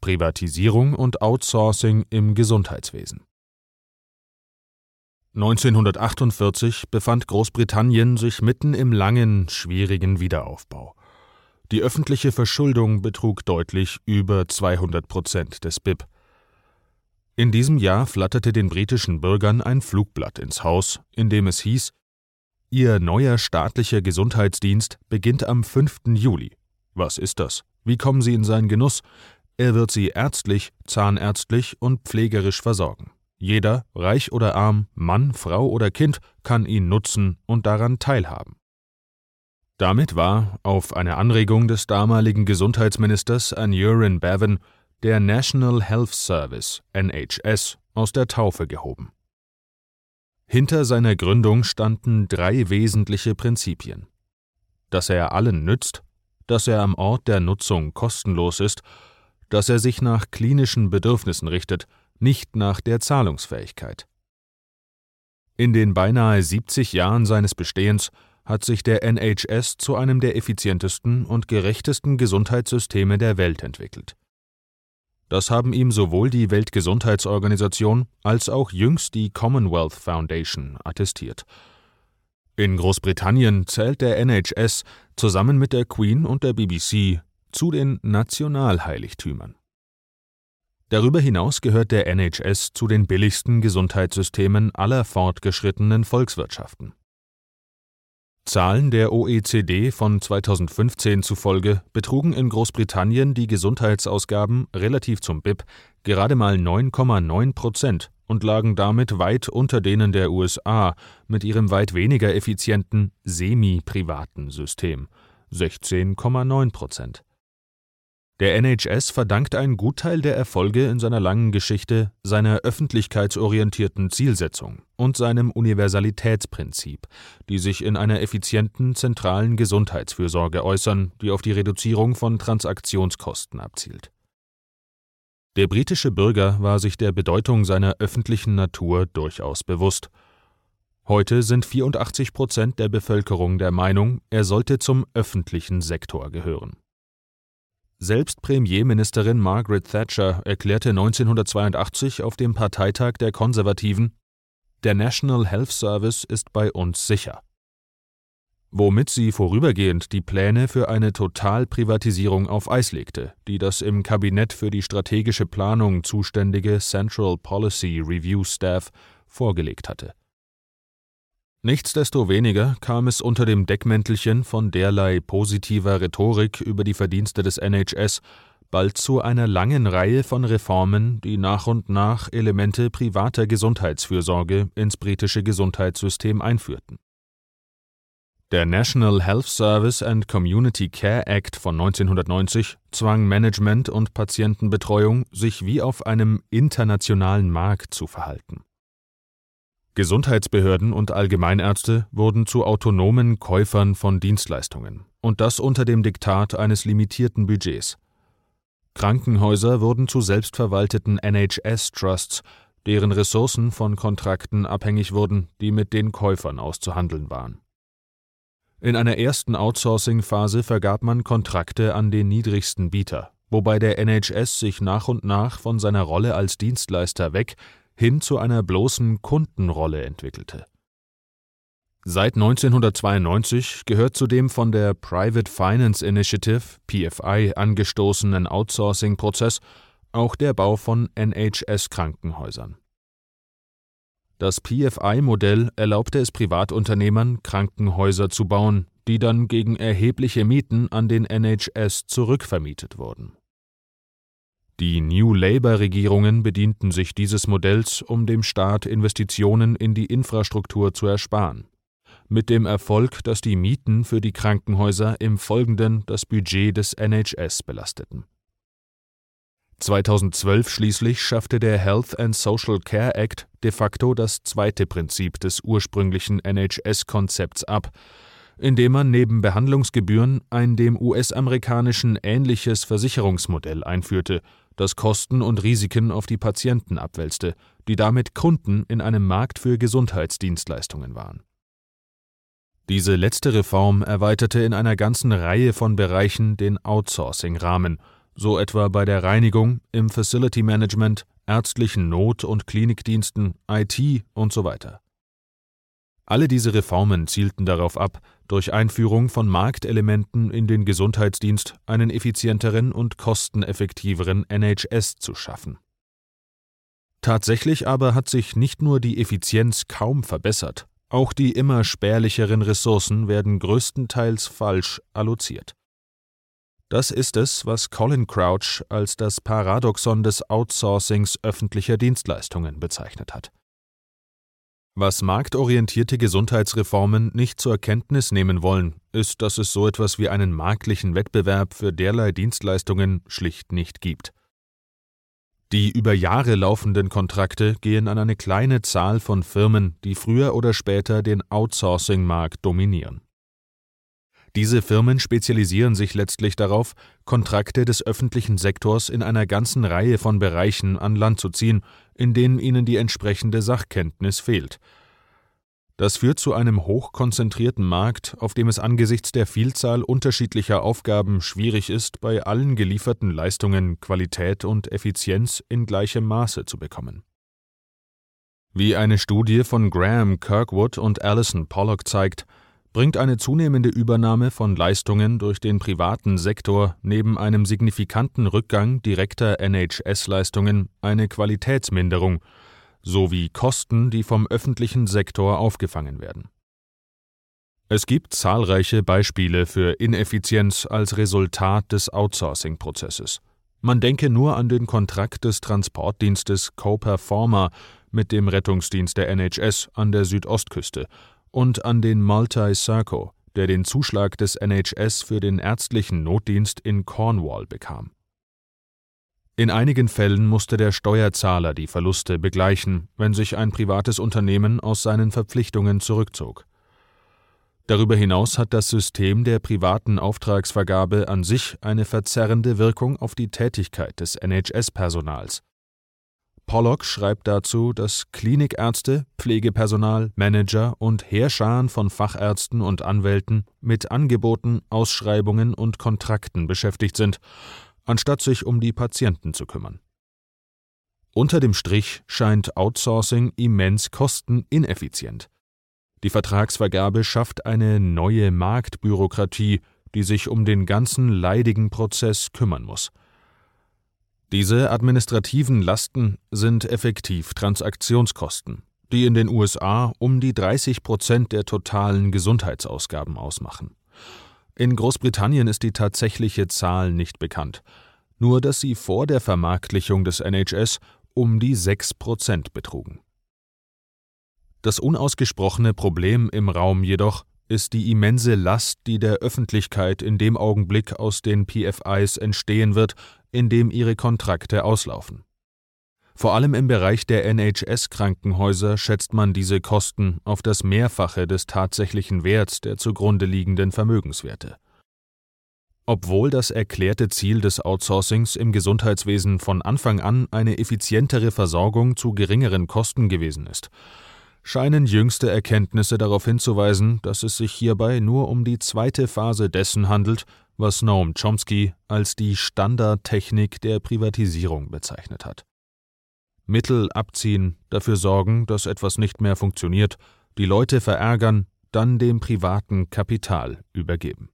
Privatisierung und Outsourcing im Gesundheitswesen. 1948 befand Großbritannien sich mitten im langen, schwierigen Wiederaufbau. Die öffentliche Verschuldung betrug deutlich über 200% des BIP. In diesem Jahr flatterte den britischen Bürgern ein Flugblatt ins Haus, in dem es hieß: Ihr neuer staatlicher Gesundheitsdienst beginnt am 5. Juli. Was ist das? Wie kommen Sie in seinen Genuss? Er wird Sie ärztlich, zahnärztlich und pflegerisch versorgen. Jeder, reich oder arm, Mann, Frau oder Kind, kann ihn nutzen und daran teilhaben. Damit war, auf eine Anregung des damaligen Gesundheitsministers Aneurin Bevan, der National Health Service, NHS, aus der Taufe gehoben. Hinter seiner Gründung standen 3 wesentliche Prinzipien: dass er allen nützt, dass er am Ort der Nutzung kostenlos ist, dass er sich nach klinischen Bedürfnissen richtet, nicht nach der Zahlungsfähigkeit. In den beinahe 70 Jahren seines Bestehens hat sich der NHS zu einem der effizientesten und gerechtesten Gesundheitssysteme der Welt entwickelt. Das haben ihm sowohl die Weltgesundheitsorganisation als auch jüngst die Commonwealth Foundation attestiert. In Großbritannien zählt der NHS zusammen mit der Queen und der BBC zu den Nationalheiligtümern. Darüber hinaus gehört der NHS zu den billigsten Gesundheitssystemen aller fortgeschrittenen Volkswirtschaften. Zahlen der OECD von 2015 zufolge betrugen in Großbritannien die Gesundheitsausgaben relativ zum BIP gerade mal 9,9% und lagen damit weit unter denen der USA mit ihrem weit weniger effizienten semi-privaten System 16,9%. Der NHS verdankt einen Gutteil der Erfolge in seiner langen Geschichte seiner öffentlichkeitsorientierten Zielsetzung und seinem Universalitätsprinzip, die sich in einer effizienten, zentralen Gesundheitsfürsorge äußern, die auf die Reduzierung von Transaktionskosten abzielt. Der britische Bürger war sich der Bedeutung seiner öffentlichen Natur durchaus bewusst. Heute sind 84% der Bevölkerung der Meinung, er sollte zum öffentlichen Sektor gehören. Selbst Premierministerin Margaret Thatcher erklärte 1982 auf dem Parteitag der Konservativen: Der National Health Service ist bei uns sicher. Womit sie vorübergehend die Pläne für eine Totalprivatisierung auf Eis legte, die das im Kabinett für die strategische Planung zuständige Central Policy Review Staff vorgelegt hatte. Nichtsdestoweniger kam es unter dem Deckmäntelchen von derlei positiver Rhetorik über die Verdienste des NHS bald zu einer langen Reihe von Reformen, die nach und nach Elemente privater Gesundheitsfürsorge ins britische Gesundheitssystem einführten. Der National Health Service and Community Care Act von 1990 zwang Management und Patientenbetreuung, sich wie auf einem internationalen Markt zu verhalten. Gesundheitsbehörden und Allgemeinärzte wurden zu autonomen Käufern von Dienstleistungen, und das unter dem Diktat eines limitierten Budgets. Krankenhäuser wurden zu selbstverwalteten NHS-Trusts, deren Ressourcen von Kontrakten abhängig wurden, die mit den Käufern auszuhandeln waren. In einer ersten Outsourcing-Phase vergab man Kontrakte an den niedrigsten Bieter, wobei der NHS sich nach und nach von seiner Rolle als Dienstleister weg hin zu einer bloßen Kundenrolle entwickelte. Seit 1992 gehört zu dem von der Private Finance Initiative (PFI) angestoßenen Outsourcing-Prozess auch der Bau von NHS-Krankenhäusern. Das PFI-Modell erlaubte es Privatunternehmern, Krankenhäuser zu bauen, die dann gegen erhebliche Mieten an den NHS zurückvermietet wurden. Die New Labour-Regierungen bedienten sich dieses Modells, um dem Staat Investitionen in die Infrastruktur zu ersparen. Mit dem Erfolg, dass die Mieten für die Krankenhäuser im Folgenden das Budget des NHS belasteten. 2012 schließlich schaffte der Health and Social Care Act de facto das zweite Prinzip des ursprünglichen NHS-Konzepts ab, indem man neben Behandlungsgebühren ein dem US-amerikanischen ähnliches Versicherungsmodell einführte, das Kosten und Risiken auf die Patienten abwälzte, die damit Kunden in einem Markt für Gesundheitsdienstleistungen waren. Diese letzte Reform erweiterte in einer ganzen Reihe von Bereichen den Outsourcing-Rahmen, so etwa bei der Reinigung, im Facility Management, ärztlichen Not- und Klinikdiensten, IT und so weiter. Alle diese Reformen zielten darauf ab, durch Einführung von Marktelementen in den Gesundheitsdienst einen effizienteren und kosteneffektiveren NHS zu schaffen. Tatsächlich aber hat sich nicht nur die Effizienz kaum verbessert, auch die immer spärlicheren Ressourcen werden größtenteils falsch alloziert. Das ist es, was Colin Crouch als das Paradoxon des Outsourcings öffentlicher Dienstleistungen bezeichnet hat. Was marktorientierte Gesundheitsreformen nicht zur Kenntnis nehmen wollen, ist, dass es so etwas wie einen marktlichen Wettbewerb für derlei Dienstleistungen schlicht nicht gibt. Die über Jahre laufenden Kontrakte gehen an eine kleine Zahl von Firmen, die früher oder später den Outsourcing-Markt dominieren. Diese Firmen spezialisieren sich letztlich darauf, Kontrakte des öffentlichen Sektors in einer ganzen Reihe von Bereichen an Land zu ziehen, in denen ihnen die entsprechende Sachkenntnis fehlt. Das führt zu einem hochkonzentrierten Markt, auf dem es angesichts der Vielzahl unterschiedlicher Aufgaben schwierig ist, bei allen gelieferten Leistungen Qualität und Effizienz in gleichem Maße zu bekommen. Wie eine Studie von Graham Kirkwood und Alison Pollock zeigt, bringt eine zunehmende Übernahme von Leistungen durch den privaten Sektor neben einem signifikanten Rückgang direkter NHS-Leistungen eine Qualitätsminderung sowie Kosten, die vom öffentlichen Sektor aufgefangen werden. Es gibt zahlreiche Beispiele für Ineffizienz als Resultat des Outsourcing-Prozesses. Man denke nur an den Kontrakt des Transportdienstes Co-Performer mit dem Rettungsdienst der NHS an der Südostküste und an den Multi-Serco, der den Zuschlag des NHS für den ärztlichen Notdienst in Cornwall bekam. In einigen Fällen musste der Steuerzahler die Verluste begleichen, wenn sich ein privates Unternehmen aus seinen Verpflichtungen zurückzog. Darüber hinaus hat das System der privaten Auftragsvergabe an sich eine verzerrende Wirkung auf die Tätigkeit des NHS-Personals. Pollock schreibt dazu, dass Klinikärzte, Pflegepersonal, Manager und Heerscharen von Fachärzten und Anwälten mit Angeboten, Ausschreibungen und Kontrakten beschäftigt sind, anstatt sich um die Patienten zu kümmern. Unter dem Strich scheint Outsourcing immens kostenineffizient. Die Vertragsvergabe schafft eine neue Marktbürokratie, die sich um den ganzen leidigen Prozess kümmern muss. Diese administrativen Lasten sind effektiv Transaktionskosten, die in den USA um die 30% der totalen Gesundheitsausgaben ausmachen. In Großbritannien ist die tatsächliche Zahl nicht bekannt, nur dass sie vor der Vermarktlichung des NHS um die 6% betrugen. Das unausgesprochene Problem im Raum jedoch ist die immense Last, die der Öffentlichkeit in dem Augenblick aus den PFIs entstehen wird, in dem ihre Kontrakte auslaufen. Vor allem im Bereich der NHS-Krankenhäuser schätzt man diese Kosten auf das Mehrfache des tatsächlichen Werts der zugrunde liegenden Vermögenswerte. Obwohl das erklärte Ziel des Outsourcings im Gesundheitswesen von Anfang an eine effizientere Versorgung zu geringeren Kosten gewesen ist, scheinen jüngste Erkenntnisse darauf hinzuweisen, dass es sich hierbei nur um die zweite Phase dessen handelt, was Noam Chomsky als die Standardtechnik der Privatisierung bezeichnet hat. Mittel abziehen, dafür sorgen, dass etwas nicht mehr funktioniert, die Leute verärgern, dann dem privaten Kapital übergeben.